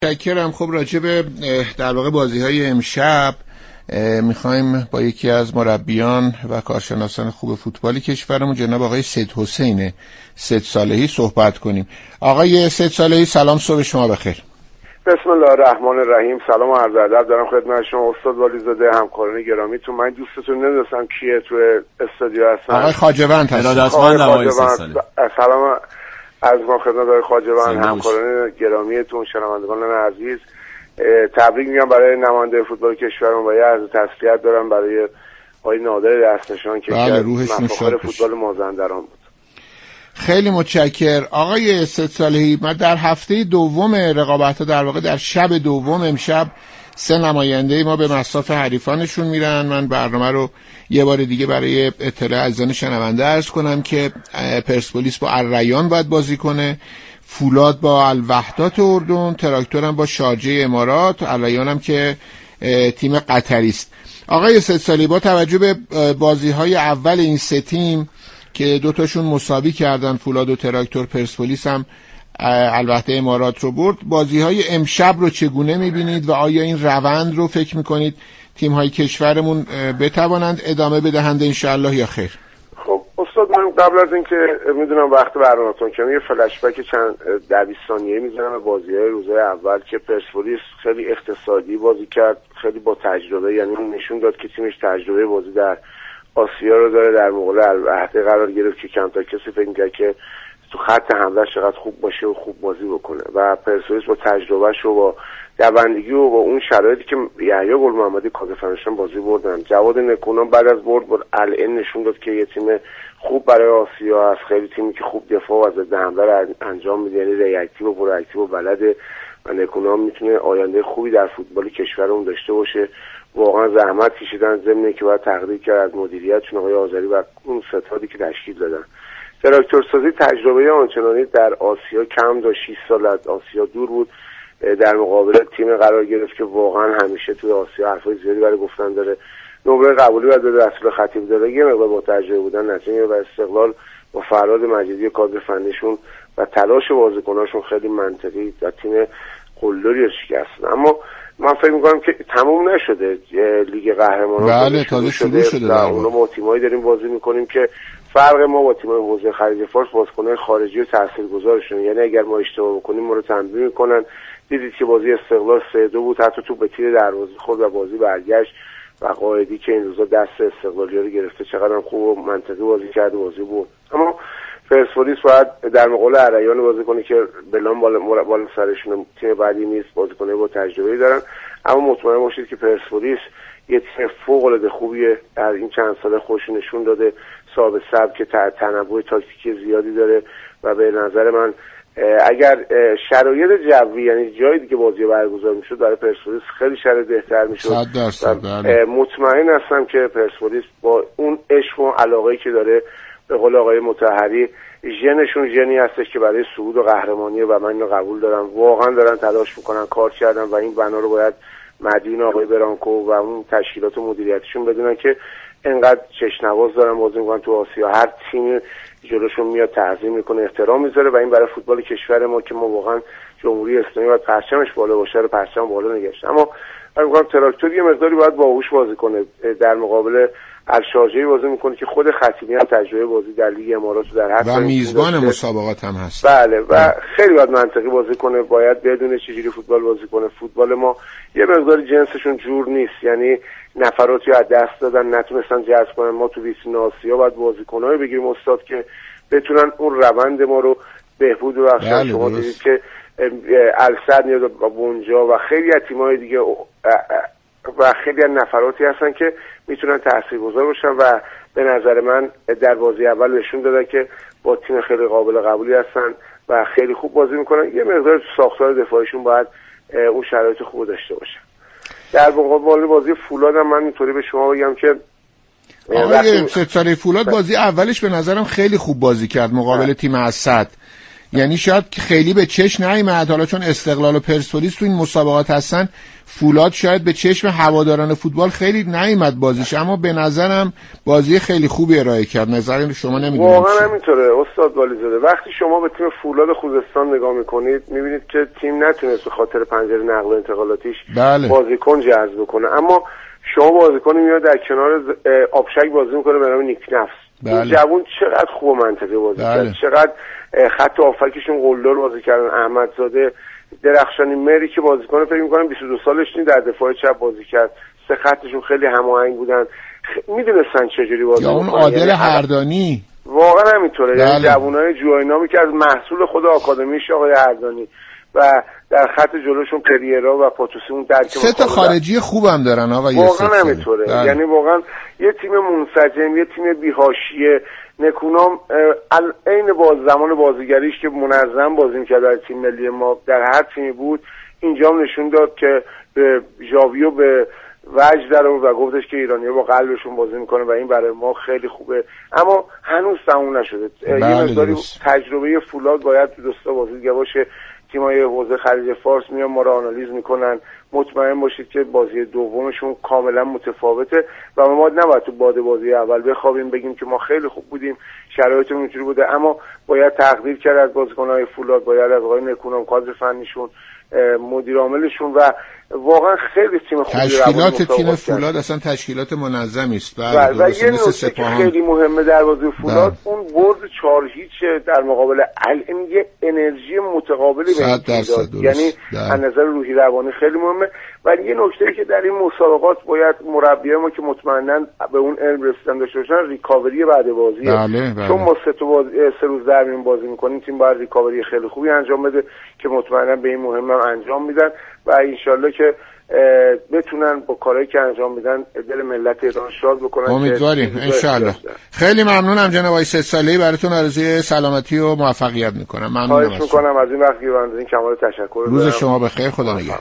متشکرم. خب راجع به در واقع بازی‌های امشب میخوایم با یکی از مربیان و کارشناسان خوب فوتبال کشورمون جناب آقای سید حسین سید صالحی صحبت کنیم. آقای سید صالحی سلام، صبح شما بخیر. بسم الله الرحمن الرحیم. سلام و عرض ادب دارم خدمت شما استاد والیزاده، همکاران گرامیتون. من دوستتون نمی‌دونستم کیه تو استودیو هستن. آقای خواجه‌وند هستن. سلام از ما خدمت آقای خواجه‌وند، همکاران گرامیتون، شنوندگان عزیز. تبریک میگم برای نماینده فوتبال کشورمون و یه عرض تسلیت دارم برای آقای نادر دستنشان که مفاخر فوتبال مازندران بود. خیلی متشکر. آقای سید صالحی، ما در هفته دوم رقابت‌ها، در واقع در شب دوم امشب، 3 نماینده ما به مصاف حریفانشون میرن. من برنامه رو یه بار دیگه برای اطلاع عزیزان شنونده عرض کنم که پرسپولیس با الریان باید بازی کنه، فولاد با الوحدات اردن، تراکتور هم با شارجه امارات، الریان هم که تیم قطری است. آقای سید صالحی، با توجه به بازی‌های اول این 3 تیم که 2 تاشون مساوی کردن، فولاد و تراکتور، پرسپولیس هم البته امارات رو برد، بازی‌های امشب رو چگونه می‌بینید و آیا این روند رو فکر می‌کنید تیم‌های کشورمون بتوانند ادامه بدهند انشالله یا خیر؟ خب استاد، من قبل از اینکه میدونم وقت برنامه‌تون که یه فلش بک چند 20 ثانیه‌ای می‌زنم به بازی‌های روزهای اول که پرسپولیس خیلی اقتصادی بازی کرد، خیلی با تجربه، یعنی نشون داد که تیمش تجربه بازی در آسیا رو داره. در مقابل الوحده قرار گرفت که کمتر کسی فکر می‌کرد که تو خط حمله چقدر خوب باشه و خوب بازی بکنه و پرسپولیس با تجربهش و با دوندگی و با اون شرایطی که یحیی گل محمدی کادفنشان بازی بردن، جواد نکونام بعد از برد الان نشون داد که یه تیم خوب برای آسیا هست، خیلی تیمی که خوب دفاع و ضد حمله رو انجام میده، یعنی ریاکتیو و پرواکتیو و بلده و نکونام میتونه آینده خوبی در فوتبال کشورمون داشته باشه. واقعا زحمت کشیدن، ضمن که باید تقدیر کرد از مدیریتشون آقای آذری و اون ستادی که تشکیل دادن. تراکتورسازی تجربه آنچنانی در آسیا کم داشت، 6 سال از آسیا دور بود، در مقابل تیم قرار گرفت که واقعا همیشه توی آسیا حرفای زیادی برای گفتن داره. نمره قبولی و به رسول خطیب داره، یه مقدار با تجربه بودن نتیجه و استقلال با فراد مجیدی کادر فنیشون و تلاش بازیکناشون خیلی منطقی و تیم قلدری شکستن. اما من فکر می‌کنم که تموم نشده لیگ قهرمانان. بله، تازه شروع شده. اونها ما تیمایی داریم بازی می‌کنیم که فرق ما با تیم‌های حوزه خلیج فارس بازیکن‌های خارجی و تاثیرگذارشون، یعنی اگر ما اشتباه بکنیم ما رو تنبیه می‌کنن. دیدید که بازی استقلال 3-2 بود، حتی تو به تیر دروازه خورد و بازی برگشت و قائدی که این روزا دست استقلالی‌ها رو گرفته چقدر هم خوب و منطقی بازی کرد، بازی بود. اما پرسپولیس باید در مقابل الریان بازی کنه که بلان بالا سرشون، تیم بعدی نیست، بازیکن‌های با تجربه‌ای دارن. اما مطمئن باشید که پرسپولیس یه تیم فوق‌العاده خوبیه، در این چند سال خودش نشون داده، صاحب سبک تنوع تاکتیکی زیادی داره و به نظر من اگر شرایط جوی، یعنی جایی دیگه بازی برگزار میشد، برای پرسپولیس خیلی شرایط بهتر میشد. 100%. مطمئن هستم که پرسپولیس با اون عشق و علاقه‌ای که داره، به قول آقای مطهری، ژنشون ژنی هستش که برای صعود و قهرمانی و من اینو قبول دارم، واقعا دارن تلاش میکنن، کار کردن و این بنا رو باید مدیون آقای برانکو و اون تشکیلات و مدیریتشون بدونن که انقدر چشنواز دارن بازی میکنن تو آسیا. هر تیم جلوشون میاد تعظیم میکنه، احترام میذاره و این برای فوتبال کشور ما که ما واقعا جمهوری اسلامی باید پرچمش بالا باشه رو پرچم بالا نگشت. اما من میگم تراکتور یه مقداری باید باهوش بازی کنه، در مقابل الشارجه‌ای بازی میکنه که خود خطیبی هم تجربه بازی در لیگ امارات در هر و میزبان مسابقات هم هست. بله و خیلی باید منطقی بازی کنه، باید بدونه چجوری فوتبال بازی کنه. فوتبال ما یه مقداری جنسشون جور نیست، یعنی نفراتی از دست دادن، نتونستن جذب کنن. ما تو ویترین آسیا باید بازیکنایی بگیریم استاد که بتونن اون روند ما رو بهبود ببخشن. شما دیدید که السد میاد با بونجا و خیلی از تیم‌های دیگه و خیلی از نفراتی هستن که میتونن تاثیرگذار باشن و به نظر من در بازی اول نشون دادن که با تیم خیلی قابل قبولی هستن و خیلی خوب بازی میکنن. یه مقدار تو ساختار دفاعیشون باید اون شرایط خوب داشته باشن. در مقابل بازی فولاد هم من اینطوری به شما بگم که آقای ستاره فولاد بازی اولش به نظرم خیلی خوب بازی کرد مقابل تیم اسد یعنی شاید خیلی به چشم نیامد، حالا چون استقلال و پرسپولیس تو این مسابقات هستن فولاد شاید به چشم هواداران فوتبال خیلی نیامد بازیش، اما به نظرم بازی خیلی خوبی ارائه کرد. نظر شما نمیدونم واقعا همینطوره استاد والیزاده. وقتی شما به تیم فولاد خوزستان نگاه میکنید میبینید که تیم نتونست به خاطر پنجره نقل و انتقالاتیش بازیکن جذب کنه، اما شما بازیکن میاد در کنار آبشک بازی میکنه به نام نیک نفس. این جوون چقدر خوب منطقه بازی کرد، چقدر خط هافکشون قلدر بازی کردن. احمدزاده، درخشانی، مری که بازیکن فکر می‌کنم 22 سالش در دفاع چپ بازی کرد، سه خطشون خیلی هماهنگ بودن، میدونستن چجوری بازی کنن. یا اون عادل هردانی واقعا همینطوره، یعنی جوونای جوینامی که از محصول خود آکادمیش آقای هردانی و در خط جلوشون پریرا و پاتوسی اون درک سه تا خارجی خوبم دارن آقا. واقعا همینطوره، یعنی واقعا یه تیم منسجم، یه تیم بی‌حاشیه. نکونام عین زمان بازیگریش که منظم بازی می‌کرد در تیم ملی ما در هر تیمی بود، اینجا نشون داد که به ژاویو به وجد در و گفتش که ایرانی‌ها با قلبشون بازی میکنه و این برای ما خیلی خوبه، اما هنوز تموم نشده. یه مقداری تجربه فولاد باید تو دوستا بازی دیگه باشه. تیم‌های حوزه خلیج فارس میان ما رو آنالیز میکنن، مطمئن باشید که بازی دومشون کاملا متفاوته و ما نباید تو بازی اول بخوابیم بگیم که ما خیلی خوب بودیم، شرایطمون اینجوری بوده، اما باید تقدیر کرد از بازیکن‌های فولاد، باید از آقای نکونام کادر فنیشون، مدیر عاملشون و واقعا خیلی تیم خوبی. تشکیلات تیم فولاد اصلا تشکیلات منظمی است. و یه نکته که خیلی مهمه در بازی فولاد اون برد 4-0 در مقابل الان یه انرژی متقابلی به این داد، یعنی از نظر روحی روانی خیلی مهمه. ولی یه نکته که در این مسابقات باید مربیای ما که مطمئنا به اون علم رسیدن داشته باشن، ریکاوری بعد بازی. چون ما سه روز در میون بازی میکنیم، تیم باید ریکاوری خیلی خوبی انجام بده که مطمئنا به این مهم انجام میدن و انشالله که بتونن با کارهایی که انجام میدن دل ملت ایران شاد بکنن. امیدواریم انشالله. خیلی ممنونم جناب آقای سدسالهی، براتون آرزوی سلامتی و موفقیت میکنم. ممنونم. خواهش میکنم از این وقتی از این کمال تشکر. روز شما بخیر، خدا نگهدار.